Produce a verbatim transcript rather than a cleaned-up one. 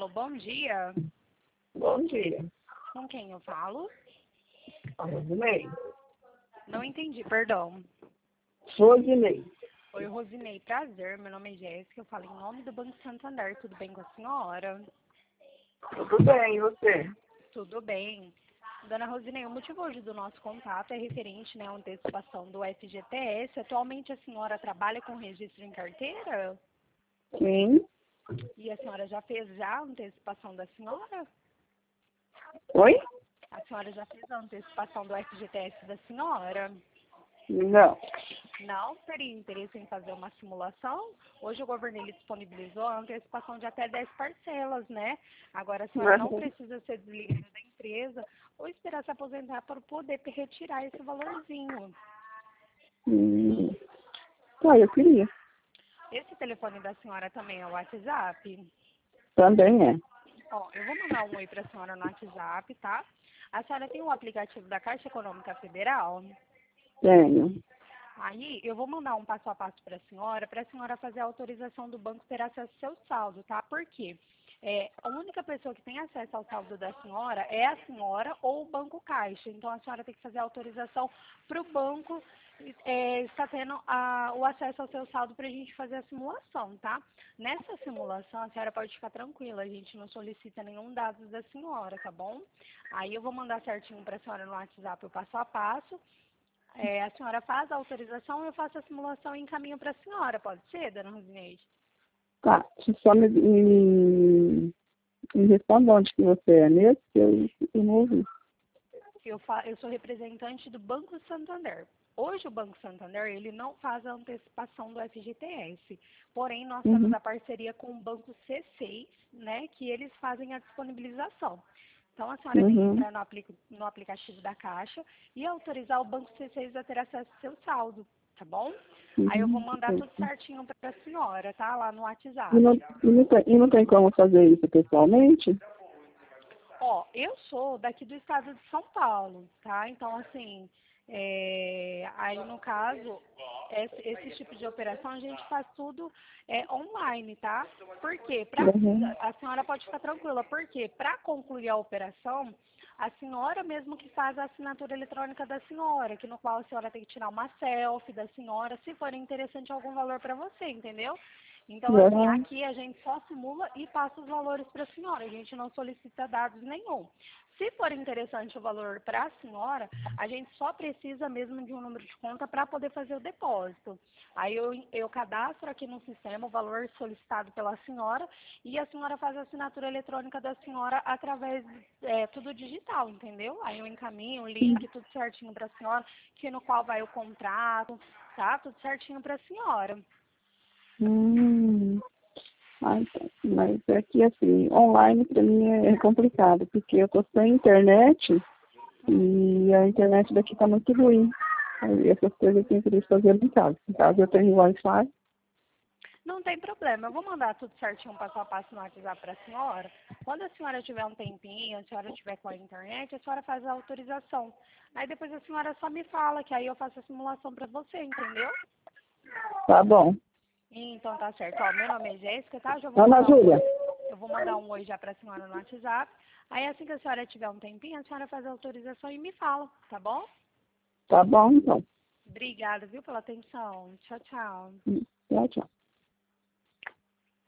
Alô, bom dia. Bom dia. Com quem eu falo? Rosinei. Não entendi, perdão. Rosinei. Oi, Rosinei, prazer. Meu nome é Jéssica, eu falo em nome do Banco Santander. Tudo bem com a senhora? Tudo bem, e você? Tudo bem. Dona Rosinei, o motivo hoje do nosso contato é referente, né, à antecipação do F G T S. Atualmente a senhora trabalha com registro em carteira? Sim. E a senhora já fez já a antecipação da senhora? Oi? A senhora já fez a antecipação do F G T S da senhora? Não. Não teria interesse em fazer uma simulação? Hoje o governo ele disponibilizou a antecipação de até dez parcelas, né? Agora a senhora não precisa ser desligada da empresa ou esperar se aposentar para poder retirar esse valorzinho. Hum. Ah, eu queria. Esse telefone da senhora também é o WhatsApp? Também é. Ó, eu vou mandar um oi para a senhora no WhatsApp, tá? A senhora tem o aplicativo da Caixa Econômica Federal? Tenho. Aí eu vou mandar um passo a passo para a senhora, para a senhora fazer a autorização do banco ter acesso ao seu saldo, tá? Por quê? É, a única pessoa que tem acesso ao saldo da senhora é a senhora ou o Banco Caixa. Então a senhora tem que fazer a autorização para o banco é, estar tendo a, o acesso ao seu saldo para a gente fazer a simulação, tá? Nessa simulação a senhora pode ficar tranquila, a gente não solicita nenhum dado da senhora, tá bom? Aí eu vou mandar certinho para a senhora no WhatsApp o passo a passo. É, a senhora faz a autorização, eu faço a simulação e encaminho para a senhora. Pode ser, dona Rosineide? Tá, você só me, me, me responda onde que você é mesmo, que eu, eu não ouvi. Eu, fa eu sou representante do Banco Santander. Hoje o Banco Santander ele não faz a antecipação do F G T S. Porém, nós temos Uhum. a parceria com o Banco C seis, né, que eles fazem a disponibilização. Então, a senhora tem que Uhum. entrar no, apli no aplicativo da Caixa e autorizar o Banco C seis a ter acesso ao seu saldo, tá bom? Uhum. Aí eu vou mandar tudo Certo. certinho para a senhora, tá? Lá no E não, WhatsApp. e, não tem, e não tem como fazer isso pessoalmente? Ó, eu sou daqui do estado de São Paulo, tá? Então, assim, é, aí no caso, esse, esse tipo de operação a gente faz tudo é, online, tá? Por quê? Pra, Uhum. a senhora pode ficar tranquila, porque para concluir a operação, a senhora mesmo que faz a assinatura eletrônica da senhora, que no qual a senhora tem que tirar uma selfie da senhora, se for interessante algum valor para você, entendeu? Então, assim, Uhum. aqui a gente só simula e passa os valores para a senhora. A gente não solicita dados nenhum. Se for interessante o valor para a senhora, a gente só precisa mesmo de um número de conta para poder fazer o depósito. Aí eu, eu cadastro aqui no sistema o valor solicitado pela senhora e a senhora faz a assinatura eletrônica da senhora através, é, tudo digital, entendeu? Aí eu encaminho o link, tudo certinho para a senhora, que no qual vai o contrato, tá? Tudo certinho para a senhora. Hum. Ah, então. Mas é que assim, online para mim é é complicado, porque eu tô sem internet e a internet daqui tá muito ruim. Aí essas coisas eu tenho que fazer em casa. Em casa eu tenho Wi-Fi. Não tem problema, eu vou mandar tudo certinho, passo a passo no WhatsApp para a senhora. Quando a senhora tiver um tempinho, a senhora tiver com a internet, a senhora faz a autorização. Aí depois a senhora só me fala, que aí eu faço a simulação para você, entendeu? Tá bom. Então tá certo. Ó, meu nome é Jéssica, tá? Já vou Ana mandar um Júlia. oi. Eu vou mandar um oi já para a senhora no WhatsApp. Aí assim que a senhora tiver um tempinho, a senhora faz a autorização e me fala, tá bom? Tá bom, então. Obrigada, viu, pela atenção. Tchau, tchau. Hum, Tchau, tchau.